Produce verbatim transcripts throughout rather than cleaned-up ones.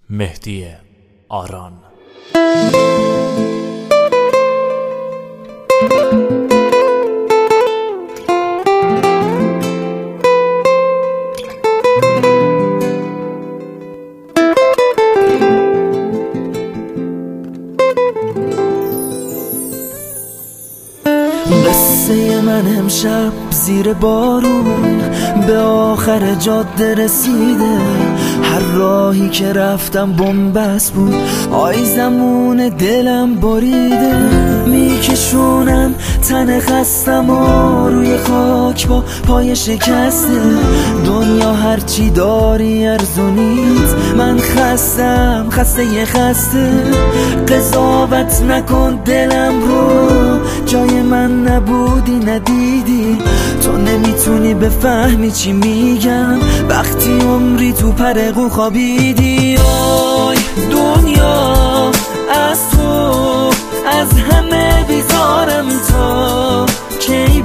مهدی آران. قصه من امشب زیر بارون به آخر جاده رسیده. هر راهی که رفتم بنبست بود، آی زمون دلم بریده. میکشونم تن خستم و روی خاک با پای شکسته. دنیا هرچی داری ارزونیت، من خستم خسته یه خسته. قضاوت نکن دلم رو، جای من نبودی ندیدی. تو نمیتونی بفهمی چی میگم وقتی عمری تو پرقو خوابیدی. آی دنیا از تو، از همه بیزارم تا کی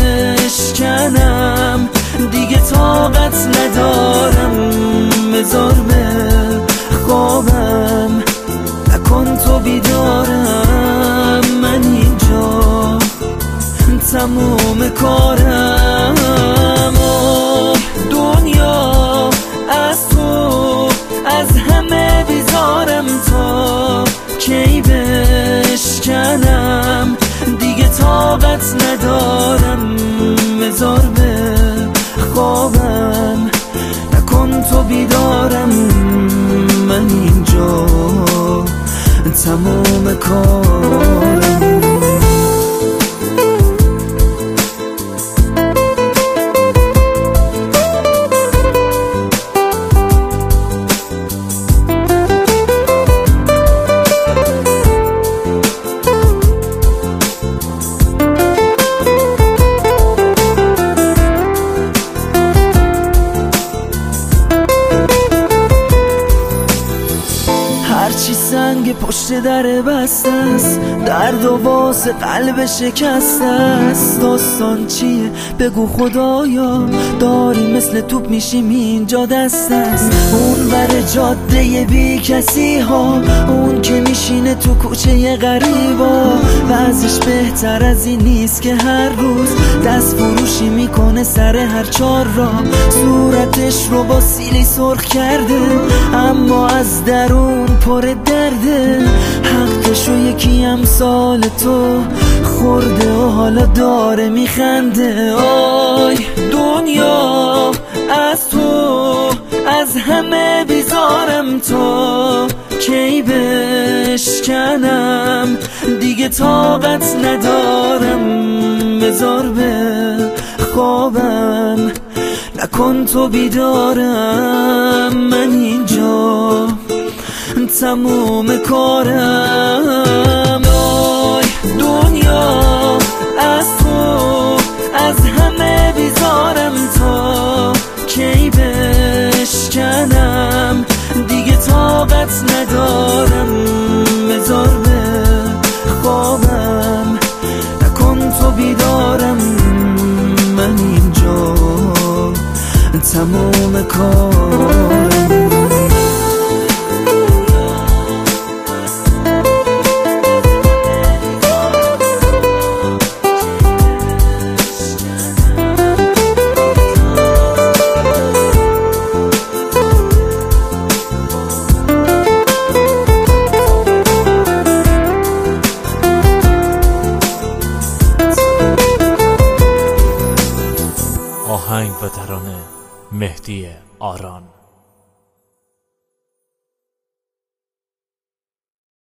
بشکنم. دیگه طاقت ندارم، بذار به خوابم نکن تو بیدارم. من اینجا تموم کارم. آه دنیا از تو، از همه بیزارم تا کی بشکنم. دیگه طاقت ندارم، بذار به خوابم نکن تو بیدارم. من اینجا تموم کارم. هرچی سنگ پشت در بسته است، درد و واسه قلب شکسته است. داستان چیه بگو خدایا، داری مثل توپ میشیم اینجا دست است. اون بر جاده بی کسی ها، اون که میشینه تو کوچه غریبا. وضعش بهتر از این نیست که هر روز دست فروشی میکنه سر هر چار را. صورتش رو با سیلی سرخ کرده، اما از درون پر درده. حقشو یکی امثال تو خورده و حالا داره میخنده. آی دنیا از تو، از همه بیزارم تا کی بشکنم. دیگه طاقت ندارم، بذار به خوابم نکن تو بیدارم. من اینجا تموم کارم. آی دنیا از تو، از همه بیزارم تا کی بشکنم. دیگه طاقت ندارم، بذار به خوابم نکن تو بیدارم. من اینجا تموم کارم. آهنگ و ترانه مهدی آران.